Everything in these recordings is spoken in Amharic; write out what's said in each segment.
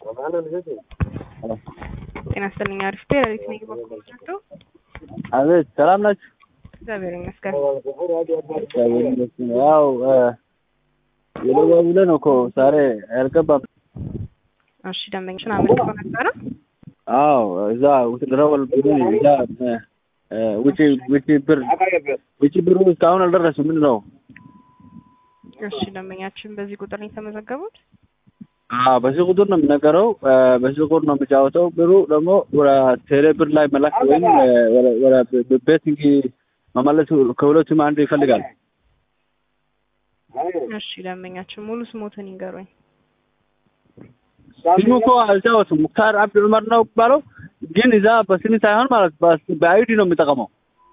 ጤና ይስጥልኝ አሪፍ ቴሌሪት ነኝ በኮንትራክቱ አቤት ሰላም ናችሁ? እግዚአብሔር ይመስገን። ያው የደወሉልህ ነው እኮ ዛሬ አልገባም። እሺ ደንበኞችን አመልክተው ነበረ? አዎ እዛ ደረወል እዛ ውጪ ብሩ እስካሁን አልደረሰም። ምንድን ነው? እሺ ደንበኛችን በዚህ ቁጥር ነው የተመዘገቡት? በዚህ ቁጥር ነው የምነገረው። በዚህ ቁጥር ነው የምጫወተው። ብሩ ደግሞ ወደ ቴሌ ብር ላይ መላክ ወይም ወደ ቤቲንግ መመለስ ከሁለቱም አንዱ ይፈልጋል። እሺ ደንበኛችን ሙሉ ስሞትን ይንገሩኝ። ስሙ እኮ አልጫወትም። ሙክታር አብድ ዑመር ነው የሚባለው፣ ግን እዛ በስም ሳይሆን ማለት በአይዲ ነው የሚጠቀመው።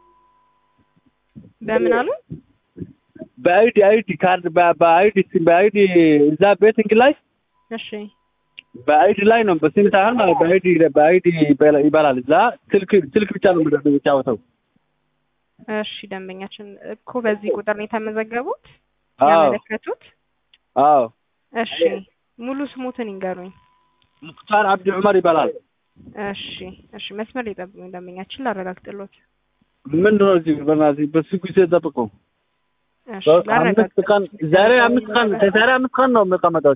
በምን አሉ? በአይዲ ካርድ በአይዲ እዛ ቤቲንግ ላይ እሺ በአይዲ ላይ ነው በስም ሳይሆን ማለት በአይዲ ይባላል። እዛ ስልክ ብቻ ነው የሚጫወተው። እሺ ደንበኛችን እኮ በዚህ ቁጥር ነው የተመዘገቡት ያመለከቱት? አዎ። እሺ ሙሉ ስሞትን ይንገሩኝ። ሙክታር አብድ ዑመር ይባላል። እሺ መስመር ላይ ጠብቁኝ ደንበኛችን ላረጋግጥልዎት። ምንድነው እዚህ በእናትህ በስልኩ ሲጠብቁ? እሺ ላረጋግጥ። ዛሬ አምስት ቀን ነው የምቀመጠው።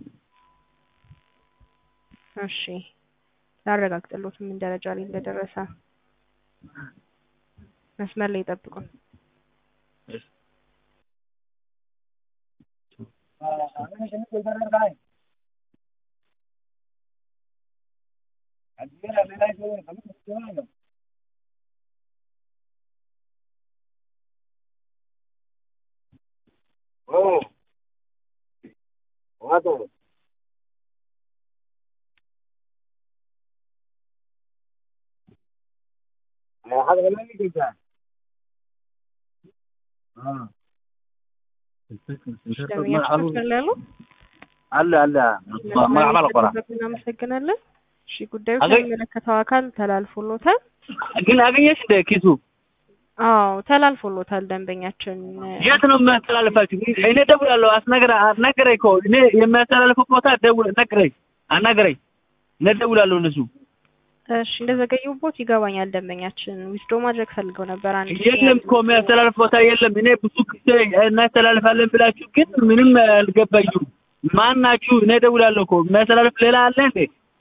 እሺ ላረጋግጥልዎት ምን ደረጃ ላይ እንደደረሰ። መስመር ላይ ጠብቁኝ። አለ እናመሰግናለን። እሺ ጉዳዩ ከሚመለከተው አካል ተላልፎሎታል። ግን አገኘሽ እንደ ኪሱ? አዎ ተላልፎሎታል። ደንበኛችን የት ነው የሚያስተላልፋችሁ? እኔ ደውላለሁ። አናገረኝ እኮ እኔ የሚያስተላልፈው ቦታ አናገረኝ። እኔ ደውላለሁ እነሱ። እሺ እንደዘገዩቦት ይገባኛል። ደንበኛችን ዊዝዶ ማድረግ ፈልገው ነበር። የለም እኮ የሚያስተላልፍ ቦታ የለም። እኔ ብዙ ጊዜ እናስተላልፋለን ብላችሁ ግን ምንም አልገባኝም። ማን ናችሁ? እኔ ደውላለሁ እኮ የሚያስተላልፍ ሌላ አለ እንዴ?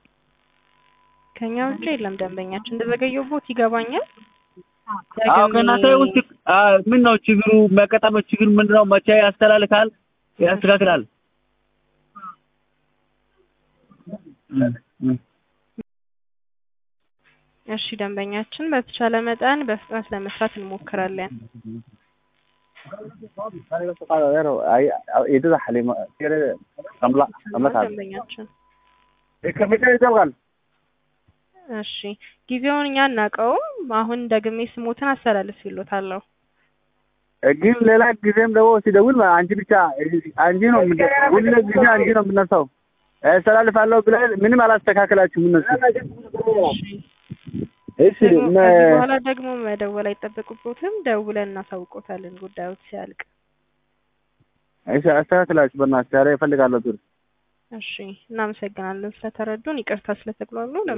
ከኛ ውጭ የለም። ደንበኛችን እንደዘገዩቦት ይገባኛል። አዎ ከእናንተ ውስጥ ምን ነው ችግሩ? መቀጠመው ችግር ምንድን ነው? መቼ ያስተካክላል? እሺ ደንበኛችን በተቻለ መጠን በፍጥነት ለመስራት እንሞክራለን። ደንበኛችን እሺ ጊዜውን እኛ እናውቀውም። አሁን ደግሜ ስሞትን አስተላልፍልዎታለሁ። ግን ሌላ ጊዜም ደግሞ ሲደውል አንቺ ነው ሁሉ ጊዜ አንቺ ነው የምነሳው። አስተላልፋለሁ ብለህ ምንም አላስተካከላችሁም እነሱ። እሺ በኋላ ደግሞ መደወል አይጠበቅብዎትም። ደውለን እናሳውቅዎታለን ጉዳዩ ሲያልቅ። እሺ አስተካክላችሁ በእናትህ ዛሬ እፈልጋለሁ ብር። እሺ እናመሰግናለን ስለተረዱን። ይቅርታ ስለተግሏሉ።